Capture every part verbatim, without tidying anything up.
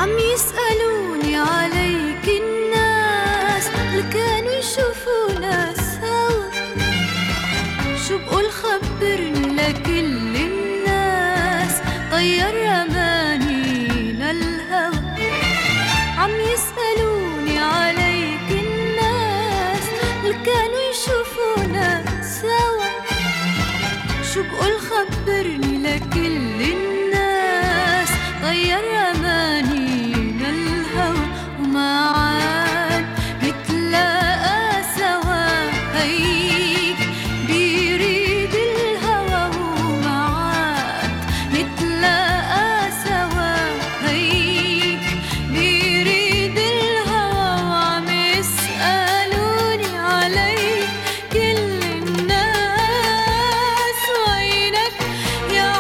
عم يسألوني عليك الناس اللي كانوا يشوفونا سوا، شو بقول خبرني لكل الناس طير أمانينا الهوى. عم يسألوني عليك الناس اللي كانوا يشوفونا سوا، شو بقول خبرني لكل الناس طير أمانينا الهوى. وما عاد نتلاقى سوا هيك بيريد الهوى، وما عاد نتلاقى سوا هيك بيريد الهوى. وعم يسألوني عليك كل الناس وينك يا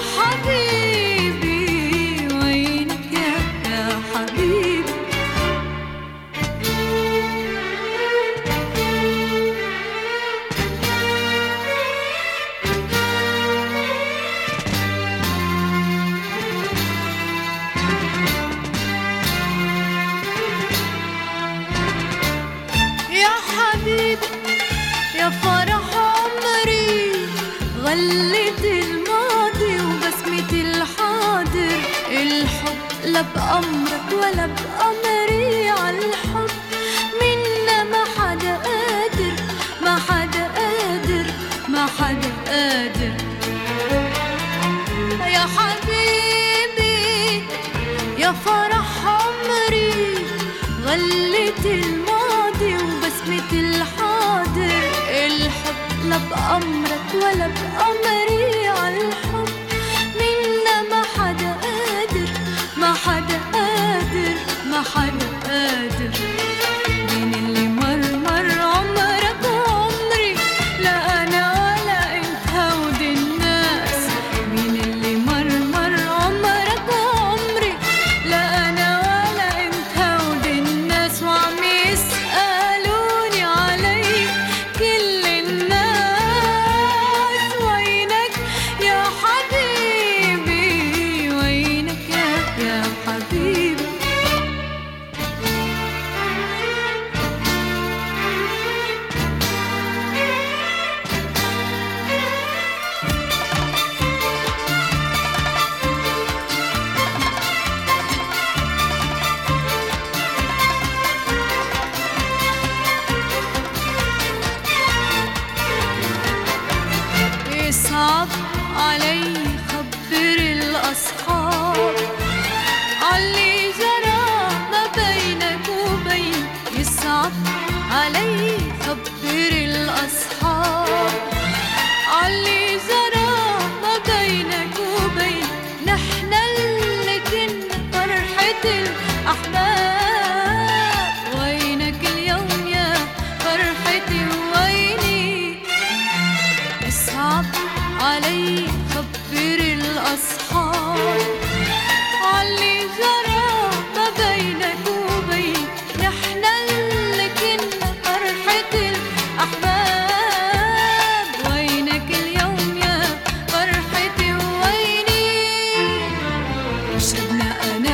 حبيبي، وينك يا حبيبي. يا حبيبي يا فرح عمري، غلت الماضي وبسمة الحاضر. الحب لا بأمرك ولا بأمري، عالحب منا ما حدا قادر، ما حدا قادر، ما حدا قادر. يا حبيبي يا فرح عمري، غلت الماضي وبسمة الحاضر. الحب لا بأمرك ولا بأمري، عالحب منا ما حدا قادر، ما حدا قادر، ما حدا قادر. مين اللي مرمر عمرك وعمري، لا أنا ولا أنت هود الناس. مين اللي مرمر عمرك وعمري، لا أنا ولا أنت هود الناس. وعم يسألوني عليك كل الناس وينك يا حبيبي، وينك يا يا حبيبي. يصعب علي خبر الأصحاب علي جرى ما بينك وبين. يصعب علي خبر الأصحاب علي جرى ما بينك وبين. نحن اللي كنا فرحة الأحباب، وينك اليوم يا فرحتي وويني. يصعب علي خبر الأصحاب علي جرى ما بينك وبين. نحن اللي كنا فرحة الأحباب، وينك اليوم يا فرحتي وويني. شدنا أنا